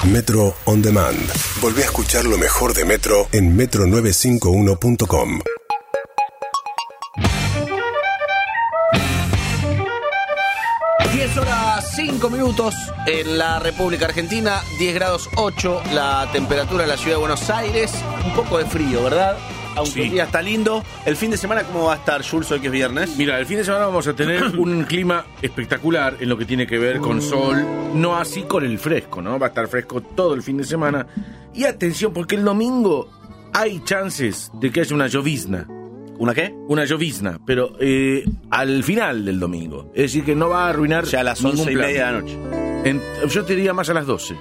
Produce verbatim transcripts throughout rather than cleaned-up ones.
Metro On Demand. Volví a escuchar lo mejor de Metro en metro novecientos cincuenta y uno punto com. diez horas cinco minutos en la República Argentina, diez grados ocho la temperatura en la ciudad de Buenos Aires, un poco de frío, ¿verdad? Aunque sí. El día está lindo. ¿El fin de semana cómo va a estar, Jules, hoy que es viernes? Mira, el fin de semana vamos a tener un clima espectacular en lo que tiene que ver con sol, no así con el fresco, ¿no? Va a estar fresco todo el fin de semana. Y atención, porque el domingo hay chances de que haya una llovizna. ¿Una qué? Una llovizna, pero eh, al final del domingo. Es decir, que no va a arruinar. O sea, a las once y media de la noche. En, yo te diría más a las doce.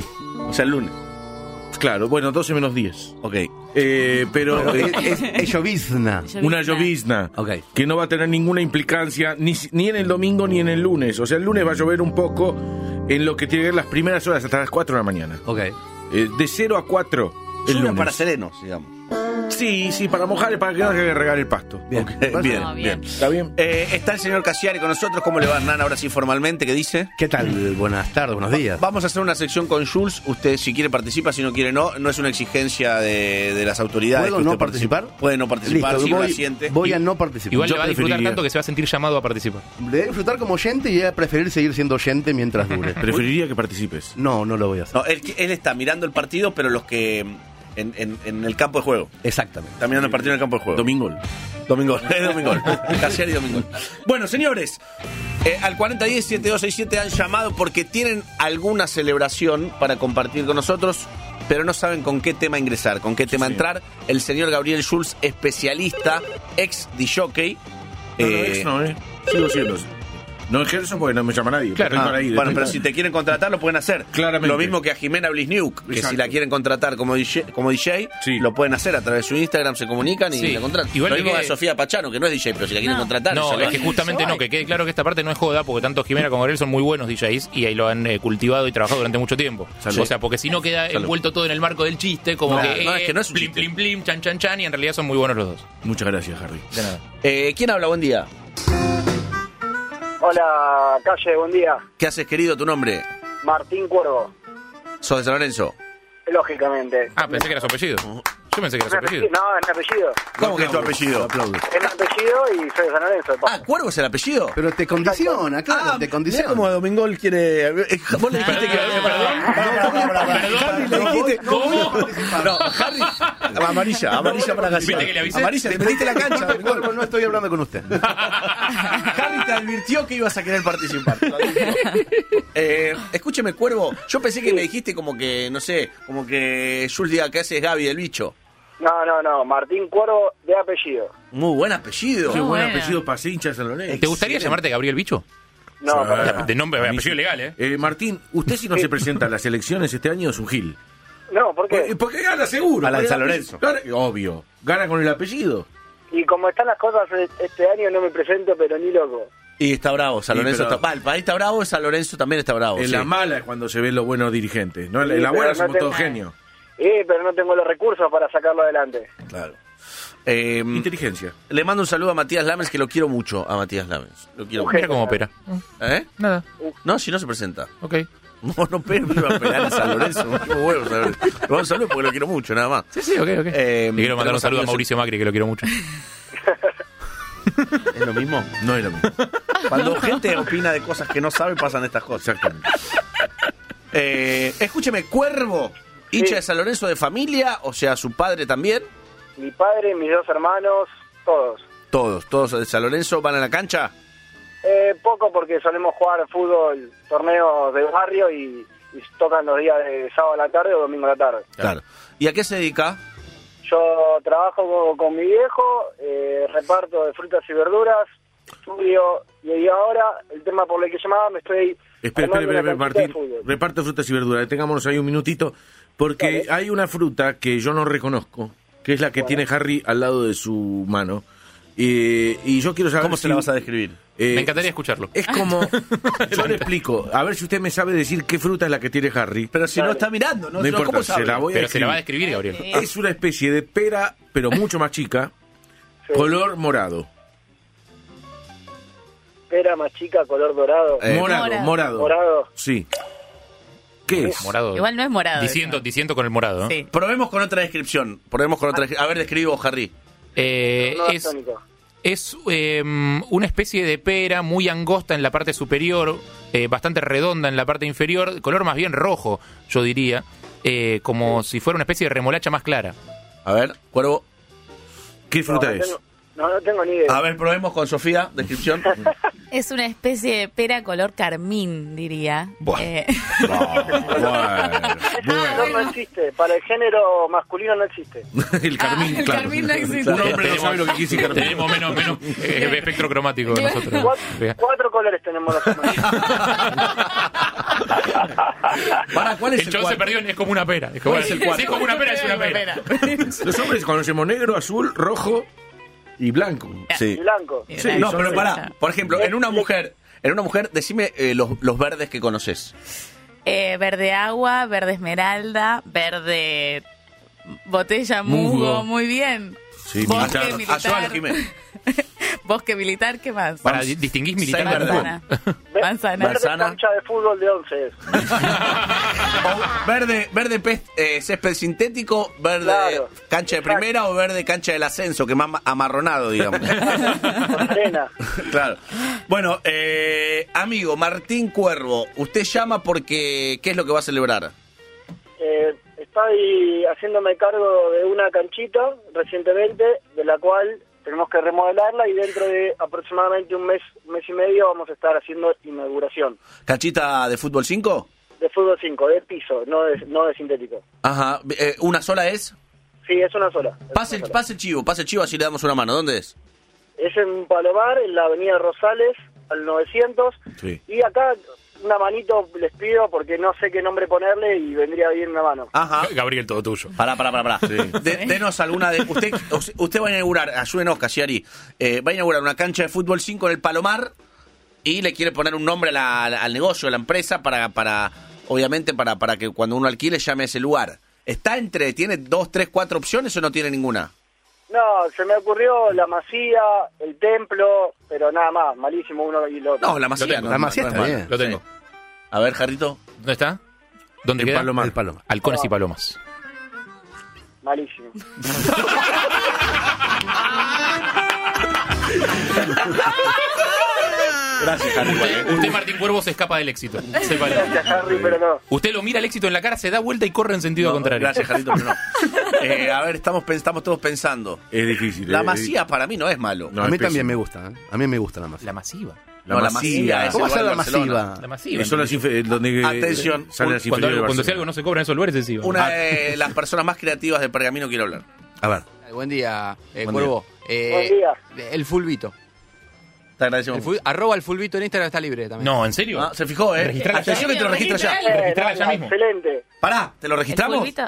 O sea, el lunes. Claro, bueno, doce menos diez. Ok. Eh, pero pero eh, es, es, es llovizna. Una llovizna. Okay. Que no va a tener ninguna implicancia ni, ni en el domingo ni en el lunes. O sea, el lunes va a llover un poco en lo que tiene que ver las primeras horas hasta las cuatro de la mañana. Ok. Eh, de cero a cuatro el lunes. Para serenos, digamos. Sí, sí, para mojar y para que no haya que regar el pasto. Bien, okay. bien, no, bien, bien. ¿Está bien? Eh, está el señor Cassiari con nosotros. ¿Cómo le va, Hernán? Ahora sí, formalmente, ¿qué dice? ¿Qué tal? Buenas tardes, buenos días. Vamos a hacer una sección con Jules. Usted, si quiere, participa. Si no quiere, no. No es una exigencia de, de las autoridades. ¿Puedo no participar? Participe. Puede no participar, Listo, si voy, lo siente. voy a no participar. Igual Yo le va a disfrutar preferiría... tanto que se va a sentir llamado a participar. Le voy a disfrutar como oyente y voy a preferir seguir siendo oyente mientras dure. Preferiría que participes. No, no lo voy a hacer. No, él, él está mirando el partido, pero los que... En, en, en el campo de juego. Exactamente. Está mirando el partido en el campo de juego. Domingol. Domingol. Es Domingol. Cassiari Domingol. Bueno, señores, eh, al cuarenta diez, setenta y dos sesenta y siete han llamado porque tienen alguna celebración para compartir con nosotros, pero no saben con qué tema ingresar, con qué tema sí. entrar. El señor Gabriel Schulz, especialista, ex disjockey. No, eh, no, ex no, eh. Sigo siendo. No ejerzo porque no me llama nadie. Claro. Ah, ahí, bueno, pero si te quieren contratar, lo pueden hacer. Claramente. Lo mismo que a Jimena Blisniuk, que Exacto. si la quieren contratar como D J, como D J sí. lo pueden hacer a través de su Instagram, se comunican y Sí. la contratan. Igual lo que mismo que- a Sofía Pachano, que no es D J, pero si la quieren No. contratar... No, se lo es que hacen. justamente no, que quede claro que esta parte no es joda, porque tanto Jimena como Gabriel son muy buenos D Js y ahí lo han eh, cultivado y trabajado durante mucho tiempo. Salud. O sea, porque si no queda Salud. envuelto todo en el marco del chiste, como No, que, no, eh, es que no es un plim, chiste. plim, plim, chan, chan, chan, y en realidad son muy buenos los dos. Muchas gracias, Harry. De nada. Eh, ¿Quién habla? Buen día. Hola, Calle, buen día. ¿Qué haces, querido? ¿Tu nombre? Martín Cuervo, ¿Sos de San Lorenzo? lógicamente. Ah, pensé que era su apellido. Yo pensé que era ¿Es su mi apellido. apellido? No, es mi apellido. ¿Cómo que es tu apellido? Aplaudo. Es mi apellido y soy de San Lorenzo. de paso. Ah, ¿Cuervo es el apellido? Pero te condiciona, claro, Ah, te mirá condiciona. cómo Domingol quiere... eh, Vos le dijiste que... Harry, le dijiste... ¿Cómo? No, Harry... Amarilla, amarilla para Cassiari. ¿Viste que le avisé? Amarilla, te metiste la cancha, Domingol. No, no estoy hablando con usted. Harry te advirtió que ibas a querer participar. eh, escúcheme, Cuervo. Yo pensé que me dijiste como que, no sé, como que Jules diga que haces Gaby del bicho. No, no, no. Martín Cuervo de apellido. Muy buen apellido. Qué buen bueno. apellido para ser hincha de San Lorenzo. ¿Te gustaría llamarte Gabriel Bicho? No, Sí. para nada. De nombre, de apellido legal, ¿eh? Eh, Martín, usted si no se presenta a las elecciones este año es un gil. No, ¿por qué? Porque, porque gana seguro. A la de Porque San el Lorenzo. apellido- Gana- obvio. Gana con el apellido. Y como están las cosas este año no me presento, pero ni loco. Y está bravo, San Sí, Lorenzo pero- está... Va, el país está bravo, San Lorenzo también está bravo. En sí. la mala es cuando se ven los buenos dirigentes. ¿no? En Sí, la pero buena no somos tengo- todos genios. Eh, pero no tengo los recursos para sacarlo adelante. Claro. Eh, Inteligencia. le mando un saludo a Matías Lamens, que lo quiero mucho a Matías Lamens. Lo quiero Mira cómo opera. mucho. ¿Eh? Nada. No, si no se presenta. Ok. No, no, pero me iba a pegar en San Lorenzo. No tengo huevos, a ver. Le mando un saludo porque lo quiero mucho, nada más. Sí, sí, ok, ok. Eh, Le quiero mandar tenemos un saludo a amigos- Mauricio Macri, que lo quiero mucho. ¿Es lo mismo? No es lo mismo. Cuando gente opina de cosas que no sabe, pasan estas cosas. Exactamente. Eh, escúcheme, Cuervo, hincha Sí. de San Lorenzo de familia, o sea, su padre también. Mi padre, mis dos hermanos, todos. Todos, todos de San Lorenzo van a la cancha. Eh, poco porque solemos jugar fútbol, torneos de barrio y, y tocan los días de sábado a la tarde o domingo a la tarde. Claro. ¿Y a qué se dedica? Yo trabajo con, con mi viejo, eh, reparto de frutas y verduras, estudio y ahora el tema por el que llamaba me estoy... Espera, armando espera, una espera, canchita de Martín. fútbol. Reparto frutas y verduras. Detengámonos ahí un minutito. Porque Dale. hay una fruta que yo no reconozco, que es la que Bueno. tiene Harry al lado de su mano. Eh, y yo quiero saber ¿Cómo se si- la vas a describir? eh, Me encantaría escucharlo. Es como... yo le explico. A ver si usted me sabe decir qué fruta es la que tiene Harry. Pero si no Dale. está mirando, ¿no? No importa, ¿Cómo se sabe? la voy a Pero se la va a describir. describir, Gabriel. Es una especie de pera, pero mucho más chica, Sí. color morado. Pera más chica, color dorado. Eh, morado, morado. morado. Morado. Sí. ¿Qué es? Morado. Igual no es morado. Diciendo, eso. diciendo con el morado, ¿no? Sí. Probemos con otra descripción. Probemos con otra. A ver, describo, Harry. Eh, No, es tónico. es eh, una especie de pera muy angosta en la parte superior, eh, bastante redonda en la parte inferior, color más bien rojo, yo diría, eh, como si fuera una especie de remolacha más clara. A ver, Cuervo. ¿Qué fruta no, no es? tengo- no, no tengo ni idea. A ver, probemos con Sofía. Descripción. Es una especie de pera color carmín, diría. Buah. Eh, Bueno, No, no existe. Para el género masculino no existe. el carmín, Ah, el claro. carmín no existe. Un hombre no sabe lo que quiere decir carmín. Tenemos menos, menos eh, espectro cromático que nosotros. Cuatro, cuatro colores tenemos nosotros. Para, ¿cuál es El el, chavo se cuarto? perdió, es como una pera. Es como, ¿Cuál es el cuarto? sí, es como una pera, es una pera. Los hombres conocemos negro, azul, rojo y blanco. Sí. Y blanco. Sí, No, sí, pero sí. pará. Por ejemplo, en una mujer, en una mujer, decime eh, los, los verdes que conoces. Eh, verde agua, verde esmeralda, verde botella mugo, Mugo. muy bien. Sí, Bosque militar. militar. Ayúdalo, Jiménez. Bosque militar, ¿qué más? Para Vamos. di- distinguir militar Seis de verdes. Manzana. Ve- Manzana. Verde Manzana. cancha de fútbol de once es. O verde, verde pez- eh, césped sintético, verde Claro. cancha de primera o verde cancha del ascenso, que más ma- amarronado, digamos. Con arena. Claro. Bueno, eh, amigo Martín Cuervo, usted llama porque ¿qué es lo que va a celebrar? Eh, estoy haciéndome cargo de una canchita recientemente, de la cual tenemos que remodelarla y dentro de aproximadamente un mes, un mes y medio vamos a estar haciendo inauguración. ¿Canchita de fútbol cinco? De fútbol cinco, de piso, no de, no de sintético. Ajá. Eh, ¿Una sola es? Sí, es una sola. es Pase, una sola. pase el chivo, pase el chivo así le damos una mano. ¿Dónde es? Es en Palomar, en la avenida Rosales, al novecientos. Sí. Y acá una manito les pido porque no sé qué nombre ponerle y vendría bien una mano. Ajá. Gabriel, todo tuyo. Pará, pará, pará, pará. De- denos alguna de... Usted usted va a inaugurar, ayúdenos, Casiari, eh, va a inaugurar una cancha de fútbol cinco en el Palomar y le quiere poner un nombre a la- al, al negocio, a la empresa, para, para obviamente, para, para que cuando uno alquile llame a ese lugar. ¿Está entre, tiene dos, tres, cuatro opciones o no tiene ninguna? No, se me ocurrió la Masía, el templo, pero nada más, malísimo uno y el otro. No, la Masía. Lo tengo. no, La no, Masía no es está mala. bien. Lo tengo. A ver, Jarrito. ¿Dónde está? ¿Dónde En queda? Palomar. El Palomar. Halcones y palomas. Malísimo. Gracias, Harry. Usted, usted, Martín Cuervo, se escapa del éxito. Sépalo. Gracias, Harry, pero no. Usted lo mira el éxito en la cara, se da vuelta y corre en sentido No, contrario. gracias, Jarrito, pero no. Eh, a ver, estamos, pens- estamos todos pensando. Es difícil. La eh, Masía para mí no es malo. No, a mí es también pésimo. me gusta, ¿eh? A mí me gusta la Masía. La masiva. No, la Masía es ¿Cómo el va a ser lugar la de Barcelona. masiva? La masiva. Eso las infe- donde eh, Atención, salen un- las Cuando, inferiores de algo- cuando si Barcelona. algo no se cobra en esos lugares, es encima. Una de las personas más creativas de Pergamino quiero hablar. A ver. Buen día, eh, Buen Cuervo. Eh, Buen día. El Fulvito. Te agradecemos. El ful- arroba el Fulvito en Instagram está libre también. No, ¿en serio? Ah, se fijó, ¿eh? Registrala ya. Atención que te lo registra ya. Registrala. Registrala Eh, ya mismo. Excelente. Pará, ¿te lo ¿El registramos? pulvito?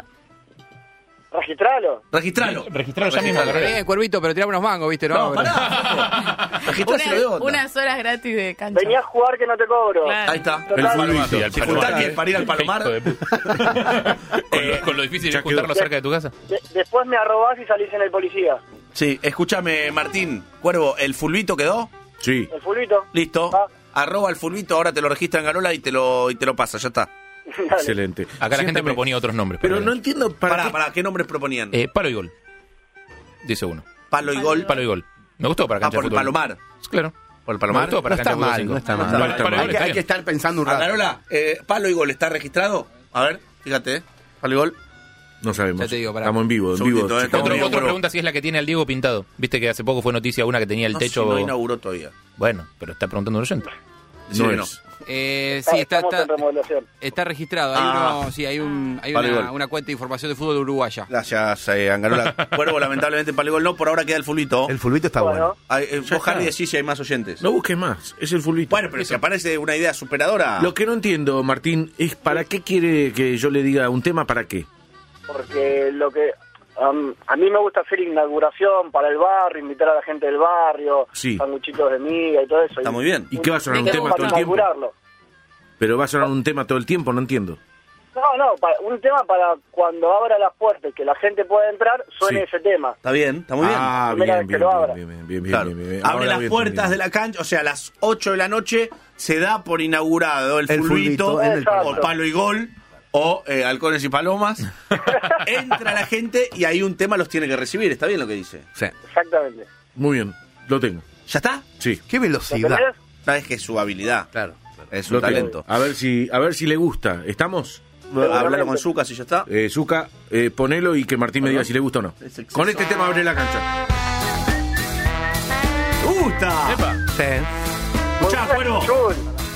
Registralo. Registralo. Registralo ya mismo. Registralo. Gabriel. Bien, Cuervito, pero tirame unos mangos, ¿viste? No, pero- pará. Registráselo de Una- onda. unas horas gratis de cancha. Vení a jugar que no te cobro. Claro. Ahí está. Total. El fulbito. Sí, al Si Palomar. juntás que para ir al Palomar. Hijo de puta. con, lo, con lo difícil ya es juntarlo quedó. cerca de tu casa. De- después me arrobás y salís en el policía. Sí, escúchame, Martín. Cuervo, ¿el fulbito quedó? Sí. El fulbito. Listo. Ah. Arroba el fulbito, ahora te lo registra en Garola y te lo, y te lo pasa, ya está. Dale. Excelente. Acá la gente Siéntame. proponía otros nombres. Pero bueno. no entiendo para Pará, qué- pará, ¿qué nombres proponían? Eh, palo y gol. Dice uno. Palo y gol. Palo y gol. Me gustó para Ah, cancha por de el fútbol. Palomar. Claro. Por el Me Palomar. gustó para No cancha está de fútbol mal, cinco. no está mal. Palo- No está palo y mal. gol, Hay que, está hay que bien. estar pensando un A rato. Garola, eh, Palo y gol, ¿está registrado? A ver, fíjate, ¿eh? Palo y gol. No sabemos. Ya te digo, pará. Estamos en vivo, en Segundito, vivo. eh, chicos. estamos Otro, bien, otra Cuervo. pregunta si es la que tiene al Diego pintado. Viste que hace poco fue noticia una que tenía el No, techo. si no inauguró todavía. Bueno, pero está preguntando un oyente. Sí, No no. es. Eh, sí, está, Estamos en está, remodelación. está registrado. Hay, Ah. uno, sí, hay, un, hay Vale, una, gol. una cuenta de información de fútbol uruguaya. Gracias, eh, Angarola. Cuervo, lamentablemente, Palo y gol no, por ahora queda el fulbito. El fulbito está Bueno. bueno. Ay, eh, Ya vos, Harry, está. decís si hay más oyentes. No busques más, es el fulbito. Bueno, pero si aparece una idea superadora. Lo que no entiendo, Martín, es para qué quiere que yo le diga un tema, ¿para qué? Porque lo que... um, a mí me gusta hacer inauguración para el barrio, invitar a la gente del barrio, Sí. sanguchitos de miga y todo eso. Está muy bien. ¿Y qué va a sonar un ¿De qué tema gusta? todo el Para tiempo? inaugurarlo. Pero va a sonar un tema todo el tiempo, no entiendo. No, no, para- un tema para cuando abra las puertas y que la gente pueda entrar, suene Sí. ese tema. Está bien, está muy bien. Ah, Primera bien, vez que bien, lo bien, abra. bien, bien, bien, bien, Claro. bien, bien, bien. Abre Ahora las voy a puertas entender. de la cancha, o sea, a las ocho de la noche se da por inaugurado el, El fulbito, fulbito en el Exacto. por Palo y gol. o eh, halcones y palomas. Entra la gente y ahí un tema los tiene que recibir. ¿Está bien lo que dice? Sí. Exactamente. Muy bien, lo tengo. ¿Ya está? Sí, Qué ¿Lo velocidad. tenés? Sabes que es su habilidad. Claro. Es su lo talento. tengo. A ver si, a ver si le gusta. ¿Estamos? Hablalo con Zucca si ya está. Eh, Zucca, eh, ponelo y que Martín me diga si le gusta o no. Es el Con sexo. este tema abre la cancha. ¡Gusta! Epa. Sí. Escuchá, Cuervo. Jul.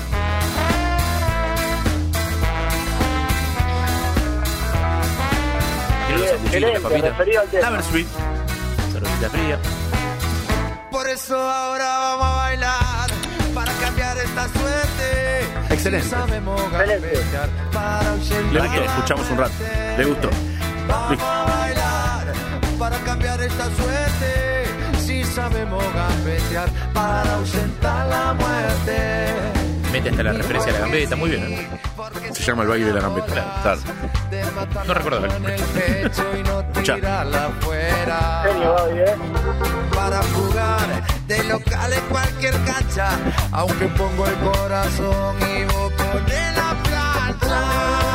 Quiero los Bien, sanguchitos, las excelente, papitas. referido al tema. La Sweet. Cervecita fría. Por eso ahora vamos a bailar para cambiar esta suerte. Excelente. Si sabemos Excelente. gambetear para ausentar Le ¿Para qué? gustó. Escuchamos un rato. Le gustó. Vamos a bailar para cambiar esta suerte. Si sabemos gambetear para ausentar la muerte. Mete hasta la referencia a la gambeta, muy bien, ¿eh? Se llama el baile de la gambeta. Claro. No recuerdo el nombre. Escuchá. Genio, Gaby, ¿eh? Para jugar de locales cualquier cancha, aunque pongo el corazón y vos pones la plancha.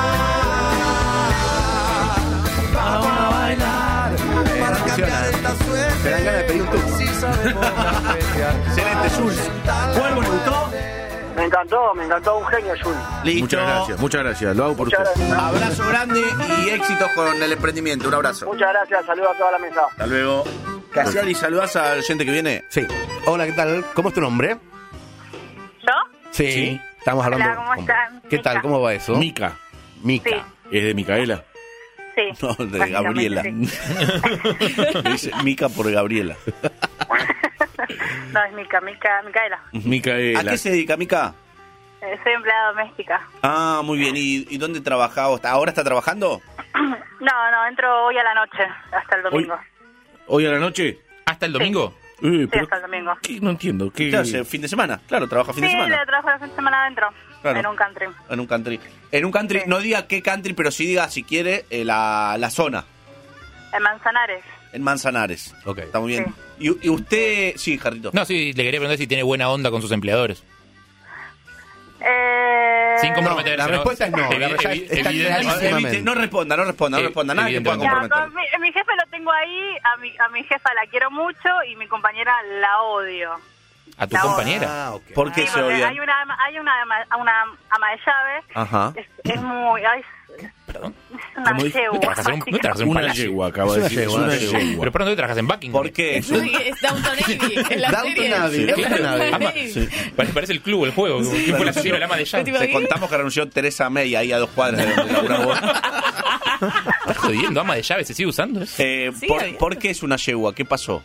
Vamos a bailar para cambiar esta suerte. Te dan ganas de pedir un turno. Si sabemos gambetear. Excelente, Jules. ¿Cuervo le gustó? Me encantó, me encantó, un genio, Jul. Listo. Muchas gracias, muchas gracias. Lo hago por Muchas usted. gracias. Abrazo grande y éxitos con el emprendimiento. Un abrazo. Muchas gracias, saludos a toda la mesa. Hasta luego. Casiari, ¿saludás al oyente que viene? Sí. Hola, ¿qué tal? ¿Cómo es tu nombre? ¿Yo? Sí. Sí. Estamos hablando. Hola, ¿cómo están? ¿Qué tal? Mica. ¿Cómo va eso? Mica. Mica. Sí. Es de Micaela. Sí. No, de básicamente, Gabriela. sí. Me dice Mica por Gabriela. No, es Mica, Mica, Micaela. Micaela. ¿A qué se dedica Mica? Eh, soy empleada doméstica. Ah, muy bien. ¿Y, y dónde trabajaba? ¿Ahora está trabajando? No, no, entro hoy a la noche, hasta el domingo. ¿Hoy a la noche? ¿Hasta el domingo? Eh, Sí, pero, hasta el domingo. ¿qué? No entiendo. ¿Qué? ¿Qué hace? ¿Fin de semana? Claro, trabaja fin Sí, de semana. le trabajo la fin de semana adentro, Claro. en un country. En un country. En un country, Sí. no diga qué country, pero sí diga, si quiere, eh, la, la zona. En Manzanares. En Manzanares. Ok. Está muy bien. Y, y usted... Sí, Jarrito. No, sí, le quería preguntar si tiene buena onda con sus empleadores. Eh... Sin comprometerse. la respuesta es no, la Evi- respuesta evi- está evidente- clarísima. Evite- no responda, no responda, no Eh, responda. Nada que pueda evidentemente. No, comprometer. con mi, mi jefe lo tengo ahí, a mi, a mi jefa la quiero mucho y mi compañera la odio. ¿A tu La compañera? Ah, ok. ¿Por qué Sí, se porque odian? hay una, ama- hay una, ama- una ama de llave. Ajá. Es, es muy... Ay, Perdón. es una ¿Cómo dice? yegua. ¿No trabajas en un, no trabajas en un Una palacio? yegua, acaba Es de una decir. yegua, Es una una yegua. yegua. Pero pronto trabajas en Buckingham. ¿Por qué? Es Downton Abbey. En la Downton serie. Abbey, En Downton Downton Abbey. Ama- Abbey. sí. Parece, parece el club, el juego. ¿Quién fue la asesino del ama de llave? Tipo, Te contamos que renunció Teresa May ahí a dos cuadras de donde laburás vos. ¿Estás jodiendo? ¿Ama de llave se sigue usando? Eh, Sí, ¿por, obvio. ¿Por qué es una yegua? ¿Qué pasó?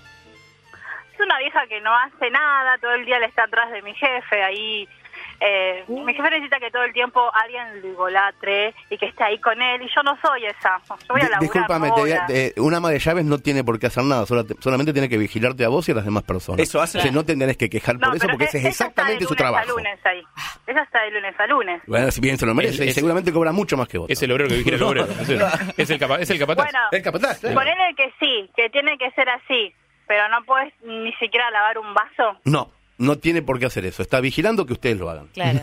Es una vieja que no hace nada, todo el día le está atrás de mi jefe, ahí... Eh, mi jefe necesita que todo el tiempo alguien lo idolatre y que esté ahí con él, y yo no soy esa. Yo voy a Di- laburar, Discúlpame, no te voy diga- a- eh, un ama de llaves no tiene por qué hacer nada, sola- solamente tiene que vigilarte a vos y a las demás personas. Eso hace. O sea, no te tenés que quejar No, por eso pero porque ese es ella está de exactamente su lunes a trabajo. lunes ahí. Ella está de lunes a lunes. Bueno, si bien se lo merece, Es- y es- seguramente cobra mucho más que vos. Es el obrero que vigila el obrero. Es el, es el, capa- es el capataz. Bueno, El capataz, claro. ponele que sí, que tiene que ser así, pero no puedes ni siquiera lavar un vaso. No, no tiene por qué hacer eso. Está vigilando que ustedes lo hagan. Claro.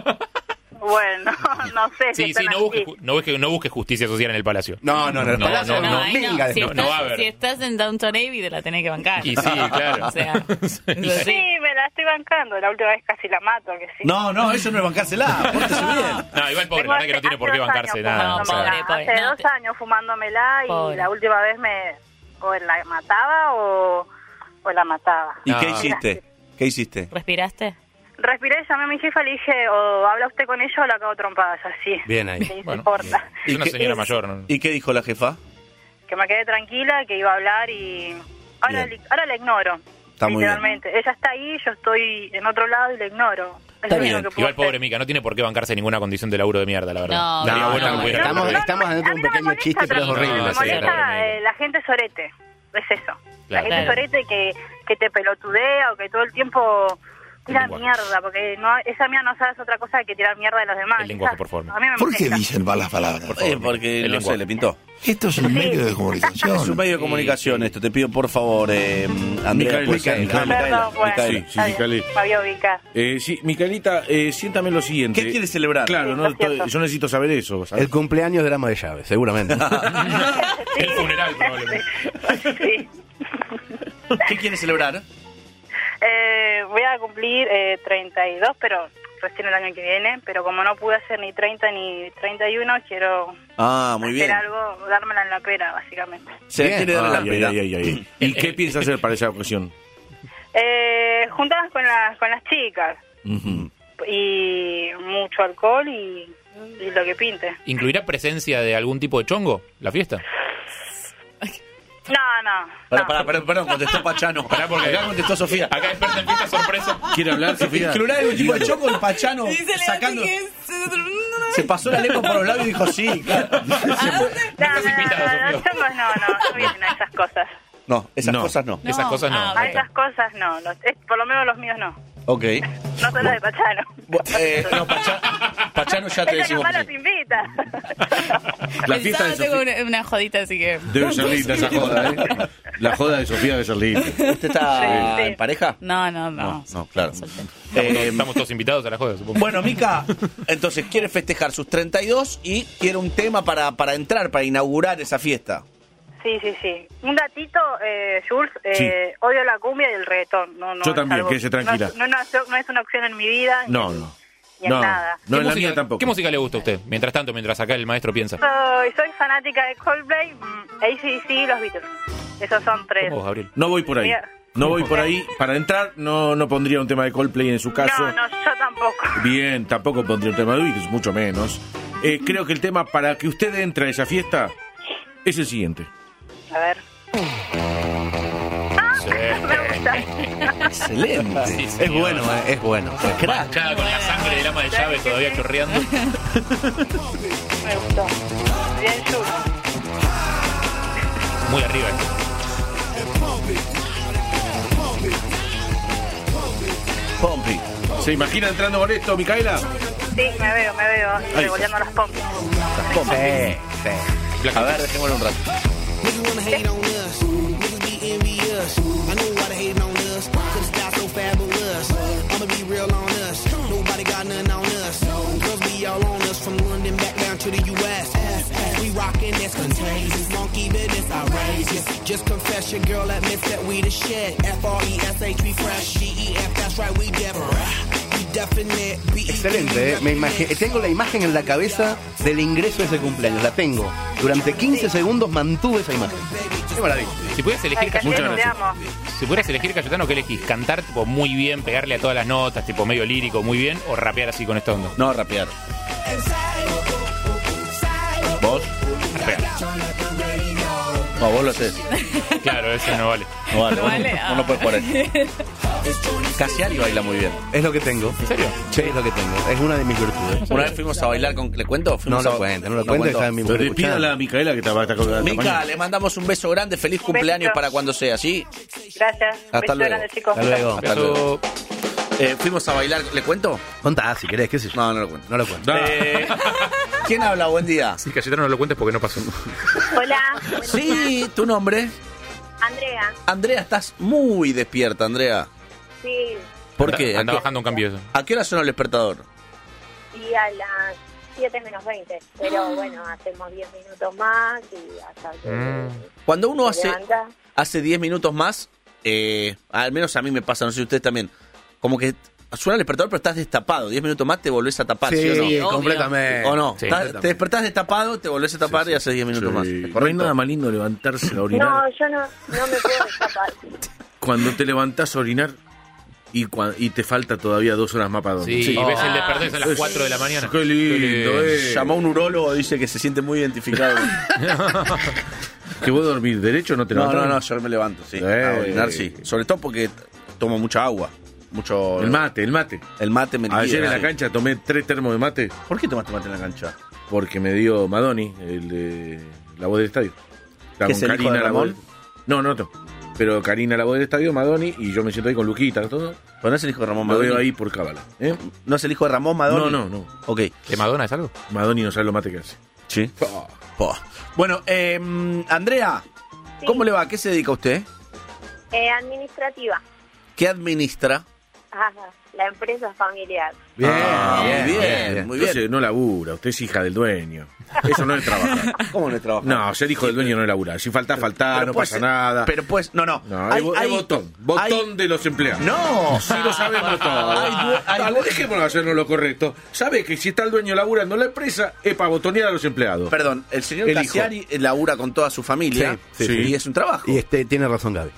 Bueno, no sé si Sí, están sí, no así. busque, ju- no, busque, no busque justicia social en el palacio. No, no, no, No, palacio, no, No, no, ahí no. venga, Si, no, estás, no va a haber. si estás en Downton Abbey, te la tenés que bancar. Y sí, claro. O sea, eso Sí, sí. me la estoy bancando. La última vez casi la mato, que sí. No, no, eso no es bancársela. Pórtese bien. No, igual pobre, Tengo la verdad que no hace- tiene por hace qué dos bancarse años nada. No, o sea. fumándomela. pobre, pobre. Hace No, dos te- años fumándomela y Pobre. la última vez me o la mataba o, o la mataba. ¿Y No. qué hiciste? ¿Qué hiciste? ¿Respiraste? Respiré, llamé a mi jefa, le dije, o habla usted con ella o la cago trompadas, así. Bien ahí. Le hice Bueno, corta. es una ¿Y qué- señora mayor. ¿no? ¿Y qué dijo la jefa? Que me quedé tranquila, que iba a hablar y... Ahora, Bien. le, ahora la ignoro, Está muy bien. literalmente. Ella está ahí, yo estoy en otro lado y la ignoro. Es Está lo único bien. que puedo Igual pobre hacer. Mica, no tiene por qué bancarse ninguna condición de laburo de mierda, la verdad. No, Estaría no, bueno no, que pudiera- estamos- No, estamos no, dentro de a un mí no me pequeño molesta chiste, pero es tanto, horrible Me la señora. molesta eh, la gente sorete, es eso. La Claro. gente Claro. sorete que, que te pelotudea o que todo el tiempo tira lenguaje. mierda, porque no, esa mía no sabes otra cosa que tirar mierda de los demás. El lenguaje, Esa- por favor. A mí me ¿Por qué molesta. dicen malas palabras? Por favor, Eh, porque, el no sé, lenguaje. le pintó. Esto es un medio de comunicación. Es un medio de comunicación esto. Te pido, por favor, eh, Andrea. Micaela, pues, Micaela, Micaela, Perdón, bueno, Sí, sí, está bien, Micaela. me había ubicado. Eh, sí, Micaelita, eh, siéntame lo siguiente. ¿Qué quieres celebrar? Claro, Sí, no, lo siento. to- yo necesito saber eso. ¿sabes? El cumpleaños del ama de llaves, seguramente. El funeral, probablemente. Sí. ¿Qué quieres celebrar? Eh, voy a cumplir eh, treinta y dos, pero recién el año que viene. Pero como no pude hacer ni treinta ni treinta y uno, quiero Ah, muy hacer bien. algo, dármela en la pera, básicamente. Se Bien. quiere dar la Ay, pena. ay, ay, ay. ¿Y qué piensas hacer para esa ocasión? Eh, juntadas con, las con las chicas. Ujú. Y mucho alcohol y, y lo que pinte. ¿Incluirá presencia de algún tipo de chongo la fiesta? No, no. Pará, no. pará, perdón, perdón, contestó Pachano. Pará, porque acá contestó Sofía. Acá experta en fiesta sorpresa. ¿Quiere hablar, Sofía? ¿Incluirá algún tipo de choco el Pachano sacando? Se pasó la lengua por los labios y dijo sí, claro. No, no, no, no, no, chongos no, no, no vienen a esas cosas. No, esas No. cosas no. Esas cosas no. Ah, A esas cosas no, los- es- por lo menos los míos no. Ok. No son los de Pachano. Bu- eh, no, Pacha- Pachano ya te Ella decimos capaz que los sí. invita. La El fiesta de sábado tengo Sofía una, una jodita, así que... debe ser linda esa joda, ¿eh? La joda de Sofía debe ser linda. ¿Usted está Sí, sí. en pareja? No, no, no. No, no, claro. Soltero. Eh, Estamos todos invitados a la joda, supongo. bueno, Mica, entonces quiere festejar sus treinta y dos y quiere un tema para, para entrar, para inaugurar esa fiesta. Sí, sí, sí. Un datito, eh, Jules, eh, Sí. odio la cumbia y el reggaetón. No, no Yo es también, algo- quédese tranquila. No, es- no, es- no es una opción en mi vida. No, ni- no. Ni en No, nada. no, ¿Qué en la música- mía tampoco. ¿Qué música le gusta a usted? Mientras tanto, mientras acá el maestro piensa. Soy, soy fanática de Coldplay, mm, A C D C y los Beatles. Esos son tres. ¿Cómo vos, Gabriel? No voy por ahí. Mira. No voy por ahí. Para entrar, no, no pondría un tema de Coldplay en su caso. No, no, yo tampoco. Bien, tampoco pondría un tema de Beatles, mucho menos. Eh, creo que el tema para que usted entre a esa fiesta es el siguiente. A ver. Sí. Me gusta. Excelente. Sí, Es señor. bueno, eh, es bueno. Manchada con la sangre del ama de llave todavía chorreando. Me gustó. Bien, Jules. Muy arriba esto. Pompi. ¿Se imagina entrando con esto, Micaela? Sí, me veo, me veo. Ahí. Revoleando las pompas. Sí, sí. A ver, dejémoslo un rato. Niggas wanna hate on us. Niggas be envious. I know why they hating on us. Cause it's got so fabulous. I'ma be real on us. Nobody got nothing on us. Girls be all on us from London back down to the U S We rockin' that's contagious. Monkey business outrageous. Just confess your girl admits that we the shit. F R E S H we fresh. G E F that's right we different. We definite. B E Excelente, ¿eh? Me imagi- tengo la imagen en la cabeza del ingreso de ese cumpleaños, la tengo. Durante quince segundos mantuve esa imagen. Qué maravilla. Si pudieras elegir, Ay, Cayetano, Cayetano, te amo. si pudieras elegir, Cayetano, ¿qué elegís? ¿Cantar tipo muy bien, pegarle a todas las notas, tipo medio lírico, muy bien, o rapear así con esta onda? No, rapear. ¿Vos? Rapear. No, vos lo haces. Claro, eso no vale. No vale, No vos vale, no, ah. vos no puedes jugar eso. Casiari baila muy bien. Es lo que tengo. ¿En serio? Sí, es lo que tengo. Es una de mis virtudes. Una vez fuimos a bailar con... ¿Le cuento? No Fuimos lo a- cuente, no lo cuente, cuento. está en mi Pero mujer despídala escuchando. a Micaela que te va a estar colgando. Mica, le mandamos un beso grande. Feliz cumpleaños besito. para cuando sea, ¿sí? Gracias. Hasta Beso luego. grande, chicos. Hasta luego. Hasta luego. Eh, fuimos a bailar. ¿Le cuento? Contá, si querés, qué sé yo. No, no lo cuento. No lo cuento. Eh, ¿Quién habla? Buen día. Sí, Cayetano, no lo cuentes porque no pasó. Hola. Sí, tu nombre. Andrea. Andrea, estás muy despierta, Andrea. Sí. ¿Por qué? Anda ¿A qué, bajando un cambio eso. ¿A qué hora suena el despertador? Y a las siete menos veinte. Pero bueno, hacemos diez minutos más y hasta que Mm. Cuando uno se hace levanta. hace diez minutos más, eh, al menos a mí me pasa, no sé si ustedes también, como que suena el despertador pero estás destapado. diez minutos más te volvés a tapar, ¿sí, Sí, o no? completamente. ¿O no? Sí. Estás- te despertás destapado, te volvés a tapar y haces diez minutos más. Sí. ¿Es No hay correcto? nada más lindo levantarse a orinar. No, yo no, no me puedo escapar. Cuando te levantás a orinar y, cua- y te falta todavía dos horas más para dormir. Sí, y ves el Ah. despertar a las cuatro de la mañana. Qué lindo, eh. Llamó a un urólogo, dice que se siente muy identificado. Que vos dormir derecho no te no, levantás. no, no, yo me levanto, sí. Eh. A orinar, sí. Sobre todo porque tomo mucha agua. Mucho... El mate, el mate. El mate me Ayer liquida, en la sí. cancha tomé tres termos de mate ¿Por qué tomaste mate en la cancha? porque me dio Madoni, el de la voz del estadio. Estaba ¿Que es el hijo de la voz Ramón? del- No, no, no. Pero Karina, la voz del estadio, Madoni, y yo me siento ahí con Luquita, todo. Pero no es el hijo de Ramón Lo Madoni. veo ahí por cábala. ¿eh? ¿No es el hijo de Ramón Madoni? No, no, no. Ok. ¿De Madonna es algo? Madoni no sabe lo mate que hace. Sí. Po. Bueno, eh, Andrea, Sí. ¿cómo le va? ¿A qué se dedica usted? Eh, administrativa. ¿Qué administra? Ajá, la empresa familiar. Bien, Ah, bien, muy bien, bien. muy bien. Entonces no labura, usted es hija del dueño. Eso no es trabajar. ¿Cómo no es trabajar? No, ser hijo del dueño no es laburar. Si falta, falta, Pero no puede pasa ser- nada. Pero pues, no, no. No, hay, bo- hay botón. Botón hay- de los empleados. No. Sí lo sabemos todos. Hay due- hay Dale, due- dejémonos hacernos lo correcto. ¿Sabe que si está el dueño laburando en la empresa es para botonear a los empleados? Perdón, el señor El hijo. Cassiari labura con toda su familia Sí, sí, y sí. es un trabajo. Y este tiene razón, Gaby.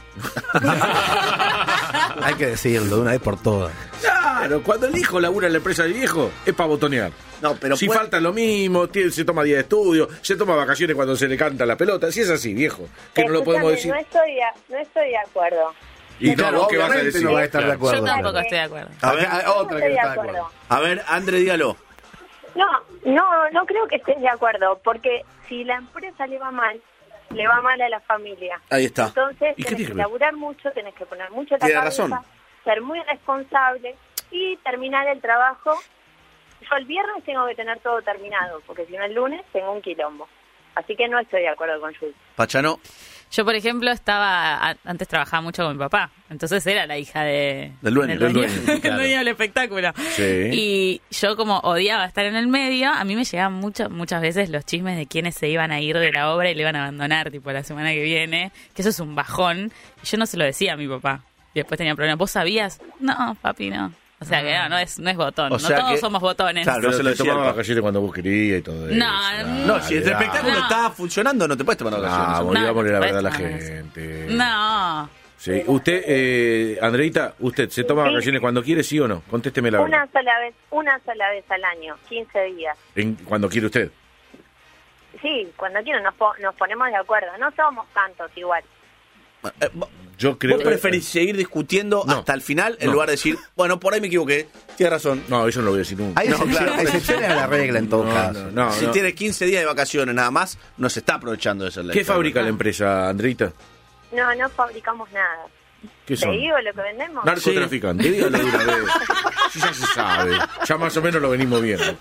Hay que decirlo de una vez por todas. Claro, cuando el hijo labura en la empresa del viejo es para botonear. No, pero si puede- falta lo mismo, tiene- se toma día de estudio, se toma vacaciones cuando se le canta la pelota. Si es así, viejo, que no lo podemos decir. No estoy, de, no estoy de acuerdo. Y no, Claro, ¿vos qué vas a obviamente decir? no va a estar de Claro. acuerdo. Yo tampoco Claro. estoy de acuerdo. A ver, Acá hay No otra que estoy de está de acuerdo. acuerdo. a ver, André, dígalo. No, no, no creo que estés de acuerdo, porque si la empresa le va mal, le va mal a la familia. Ahí está. Entonces ¿Y qué tenés tiene que que ver? laburar mucho, tenés que poner mucho la Tiene cabeza, razón. ser muy responsable y terminar el trabajo. Yo el viernes tengo que tener todo terminado, porque si no el lunes tengo un quilombo. Así que no estoy de acuerdo con Jules. Pachano. Yo, por ejemplo, estaba a- antes trabajaba mucho con mi papá, entonces era la hija de, Del dueño, del del dueño, del claro. dueño del espectáculo. Sí. Y yo como odiaba estar en el medio, a mí me llegaban mucho, muchas veces los chismes de quienes se iban a ir de la obra y le iban a abandonar, tipo la semana que viene, que eso es un bajón. Y yo no se lo decía a mi papá. Y después tenía problemas. ¿Vos sabías? No, papi, no. O sea que no, no es, no es botón. O no sea todos que- somos botones. Claro, Pero no se se lo le tomaba decía. vacaciones cuando vos querías y todo eso. No, No, si el dale, espectáculo dale. estaba funcionando, no te puedes tomar vacaciones. Ah, amor. vos No, digámosle la no, verdad a la no, no, gente. No. Sí. Usted, eh, Andreita, ¿usted se toma Sí. vacaciones cuando quiere, sí o no? Contésteme la Una verdad. sola vez, una sola vez al año, quince días. En- cuando quiere usted. Sí, cuando quiero nos, po- nos ponemos de acuerdo. No somos tantos igual. Eh, vos- Yo creo ¿Vos preferís seguir discutiendo No. hasta el final en No. lugar de decir, bueno, por ahí me equivoqué, tienes razón? No, eso no lo voy a decir nunca. Hay No, excepciones, claro. hay excepciones a la regla en todo No, caso. no, no, si no. tiene quince días de vacaciones nada más, no se está aprovechando de esa ley. ¿Qué fabrica la empresa, Andreita? No, no fabricamos nada. ¿Qué ¿Te son? digo lo que vendemos? Narcotraficante, dígalo de una vez. Si ya se sabe, ya más o menos lo venimos viendo.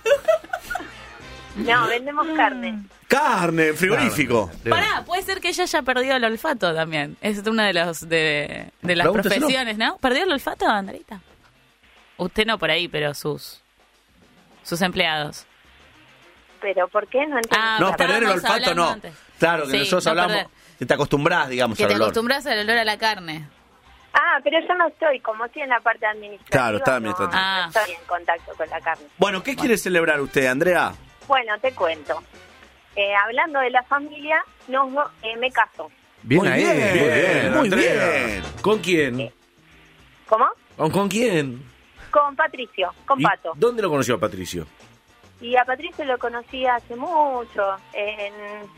No, vendemos carne. Carne, frigorífico. Pará, puede ser que ella haya perdido el olfato también. Es una de los de, de las Pregúnteselo. profesiones, ¿no? ¿Perdió el olfato, Andreita? Usted no por ahí, pero sus sus empleados. ¿Pero por qué? No entiendo. Ah, No, pero perder el estábamos olfato hablando no. antes. Claro, que Sí, nosotros no hablamos, perder. que te acostumbrás, digamos, Que al te olor. acostumbras al olor a la carne. Ah, pero yo no estoy, como estoy en la parte administrativa. Claro, está no- administrativa. No, Ah. estoy en contacto con la carne. Bueno, ¿qué quiere celebrar usted, Andrea? Bueno, te cuento. Eh, hablando de la familia, nos, eh, me caso. Bien Muy ahí. bien. Muy bien, Muy Andrea. bien. ¿Con quién? ¿Cómo? ¿Con, con quién? Con Patricio, con ¿Y Pato. ¿Dónde lo conoció a Patricio? Y a Patricio lo conocí hace mucho. En,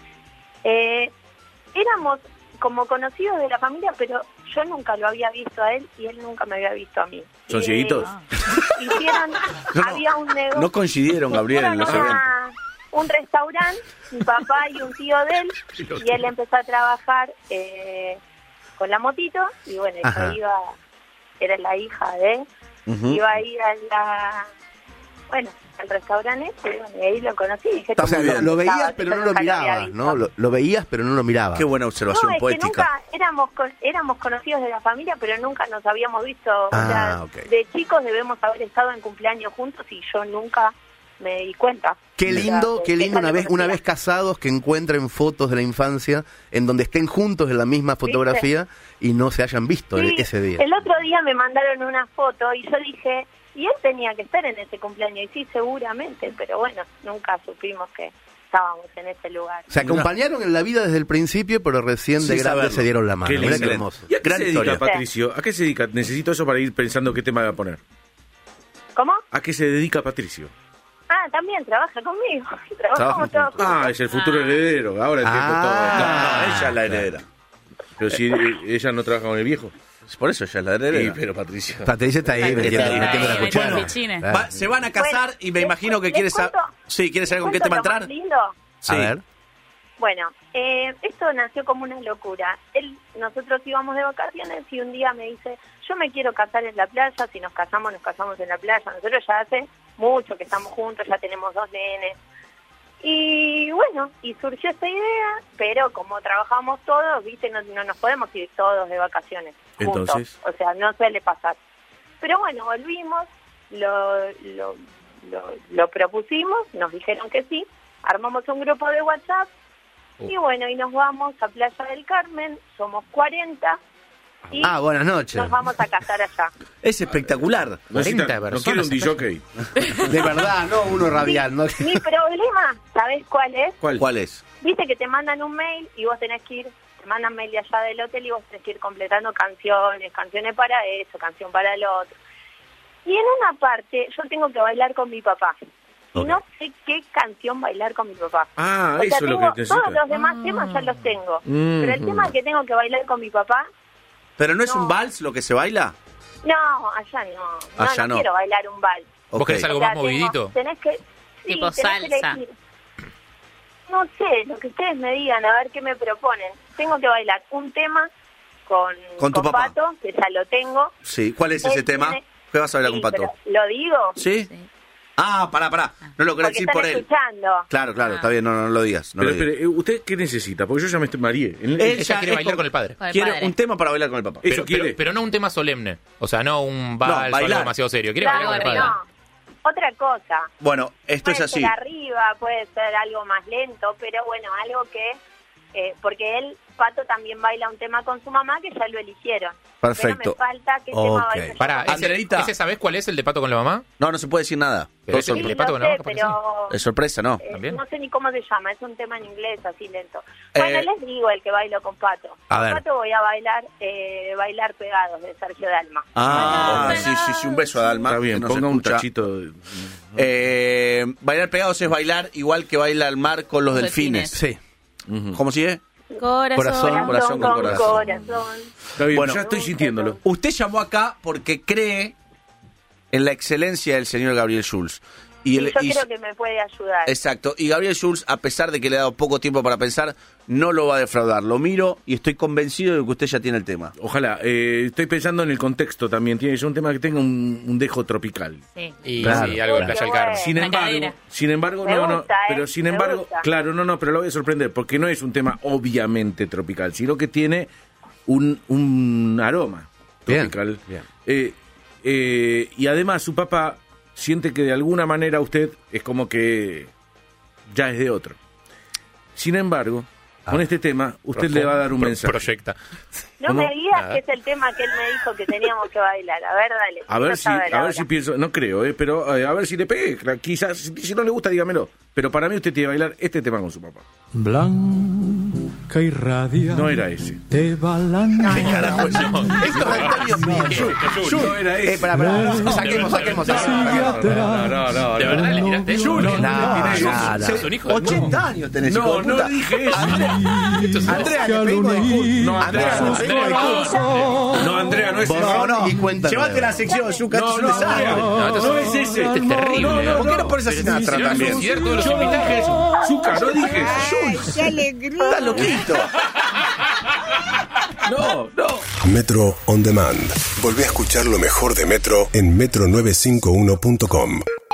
eh, éramos como conocidos de la familia, pero yo nunca lo había visto a él y él nunca me había visto a mí. ¿Son Eh, cieguitos? Hicieron, No, no. había un negocio. No coincidieron, Gabriel, en los Fueron eventos. a un restaurante, mi papá y un tío de él, y él empezó a trabajar eh, con la motito, y bueno, Ajá. yo iba, era la hija de él, Ujú. iba a ir a la, bueno, al restaurante, y, bueno, y ahí lo conocí. Y dije, Está O sea, muy lo, bien. lo veías, Estaba, pero yo no lo nunca lo había mirabas, visto. ¿no? Lo, lo veías, pero no lo mirabas. Qué buena No, observación es que poética. nunca éramos con- éramos conocidos de la familia, pero nunca nos habíamos visto. O Ah, sea, ok. de chicos debemos haber estado en cumpleaños juntos y yo nunca me di cuenta. Qué O sea, lindo, qué ella lindo una lo vez, una conocía. vez casados que encuentren fotos de la infancia en donde estén juntos en la misma fotografía y no se hayan visto Sí, ese día. El otro día me mandaron una foto y yo dije, y él tenía que estar en ese cumpleaños. Y sí, seguramente, pero bueno, nunca supimos que estábamos en ese lugar. Se acompañaron en la vida desde el principio, pero recién de Sin grandes saberlo. se dieron la mano. Qué Mirá qué lindo. hermoso. ¿Y a qué Gran se dedica, historia. Patricio? ¿A qué se dedica? Necesito eso para ir pensando qué tema va a poner. ¿Cómo? ¿A qué se dedica Patricio? Ah, también trabaja conmigo. Trabajamos todos juntos. Ah, es el futuro heredero. Ahora entiendo Ah. No, ella es la heredera. todo. Pero si eh, ella no trabaja con el viejo. Por eso ella es la Sí, heredera. pero Patricio. Patricia está ahí Está metiendo, ahí, metiendo la ahí, cuchara. metiendo fichines. Claro. Va- se van a casar y me Les- imagino que les quiere saber. cuento- Sí, ¿quiere saber con qué ¿Cuento tema lo más entrar? lindo? Sí. A ver. Bueno, eh, esto nació como una locura. Él, nosotros íbamos de vacaciones y un día me dice, yo me quiero casar en la playa, si nos casamos, nos casamos en la playa. Nosotros ya hace mucho que estamos juntos, ya tenemos dos nenes. Y bueno, y surgió esta idea, pero como trabajamos todos, viste, no, no nos podemos ir todos de vacaciones juntos. Entonces. O sea, no suele pasar. Pero bueno, volvimos, lo, lo, lo, lo propusimos, nos dijeron que sí, armamos un grupo de WhatsApp, y bueno, y nos vamos a Playa del Carmen, somos cuarenta, y Ah, buenas noches. nos vamos a casar allá. Es espectacular. Necesita- no quiere un D J. De verdad, no uno radial. ¿no? Mi problema, ¿sabés cuál es? ¿Cuál? ¿Cuál es? Viste que te mandan un mail y vos tenés que ir, te mandan mail de allá del hotel y vos tenés que ir completando canciones, canciones para eso, canción para el otro. Y en una parte yo tengo que bailar con mi papá. Y no sé qué canción bailar con mi papá. Ah, O sea, eso es lo que tengo- necesita. todos los demás temas ya los tengo. Mm. Pero el tema que tengo que bailar con mi papá, ¿Pero no es No. un vals lo que se baila? no, allá no. No, Allá no, no. quiero bailar un vals. ¿Vos Ok. querés algo O sea, más movidito? tengo- Tenés que... sí, Tipo tenés que salsa. elegir. No sé, lo que ustedes me digan, a ver qué me proponen. Tengo que bailar un tema con, Con tu papá. Pato, que ya lo tengo. Sí. ¿Cuál es ese Él tema? tiene- ¿Qué vas a bailar Sí, con Pato? pero ¿lo digo? ¿Sí? Ah, pará, pará. No lo querés Porque decir están por él. escuchando. Claro, claro, está bien, no, no lo digas. No Pero, lo digas. pero, eh, ¿usted qué necesita? Porque yo ya me estoy mareé. Él El- Ella ya quiere es bailar con- con el padre. Con el Quiere padre. un tema para bailar con el papá. Eso Pero, quiere. pero, pero no un tema solemne. O sea, no un vals o algo bailar. demasiado serio. Quiere Claro, bailar con el padre. no. Otra cosa. Bueno, esto puede es así. ser arriba, puede ser algo más lento, pero bueno, algo que... eh, porque él, Pato, también baila un tema con su mamá que ya lo eligieron. Perfecto. Pero me falta que Ok. tema baile yo. Pará, ¿ese, Andreita. ¿ese sabés cuál es el de Pato con la mamá? No, no se puede decir nada. Pero Todo ese- sorpre- el de Sí, Pato lo con la mamá sé, capaz que pero... Es sorpresa, ¿no? eh, ¿También? no sé ni cómo se llama, es un tema en inglés así lento. Bueno, Eh, les digo el que bailo con Pato. a Con ver. Pato voy a bailar eh, Bailar Pegados de Sergio Dalma. Ah, sí, sí, sí, un beso a Dalma. Está bien, que no se ponga un escucha. tachito. de- Eh, bailar pegados es bailar igual que baila el mar con los Los delfines. delfines. Sí. ¿Cómo sigue? Corazón. Corazón, corazón con corazón. corazón. Está bien, Bueno. ya estoy sintiéndolo. Usted llamó acá porque cree en la excelencia del señor Gabriel Schulz. Y Y el- yo y- creo que me puede ayudar. Exacto. Y Gabriel Schulz, a pesar de que le ha dado poco tiempo para pensar, no lo va a defraudar. Lo miro y estoy convencido de que usted ya tiene el tema. Ojalá. Eh, estoy pensando en el contexto también. Tiene que ser un tema que tenga un, un dejo tropical. Sí. Y Claro, sí, algo de claro. Playa del Carmen. Sin Una embargo, cadera. sin embargo, Me no, no, gusta, ¿eh? pero sin Me embargo, gusta. claro, no, no, pero lo voy a sorprender, porque no es un tema obviamente tropical, sino que tiene un, un aroma Bien, tropical. bien. Eh, eh, y además su papá siente que de alguna manera usted es como que ya es de otro. Sin embargo, con este tema, usted le va a dar un Pro- mensaje. Proyecta. No ¿Cómo? me digas Nada. que es el tema que él me dijo que teníamos que bailar. A ver, dale. A ver quiero si, saber a ver ahora. si pienso, no creo, eh, pero eh, a ver si le pegué. Quizás, si, si no le gusta, dígamelo. Pero para mí usted tiene que bailar este tema con su papá. Blanca y radiante. No era ese. Te va la Carajo, esto es Antonio Mío. No era ese. Eh, pará, pará. Saquemos, saquemos, saquemos. No, no, no. ¿De verdad le tiraste eso? No, no, no. Sos un hijo de ochenta años tenés, No, hijo de no puta. dije eso. Esto es- Andrea, le pedimos disculpas. No, Andrea, Andrea, le pedimos disculpas. No, Andrea, no es ese. No, no. Y cuenta Llévate nueva. la sección, Zucca, No, esto es no, un desastre. Andrea. No, esto No es- es ese. Este es terrible. No, no, ¿Por qué no no. pones a Sinatra Si no, también? no es cierto, los Yo no dije invitajes. eso. Zucca, no dije eso. Está loquito. No, no. Metro On Demand. Volvé a escuchar lo mejor de Metro en metro novecientos cincuenta y uno punto com.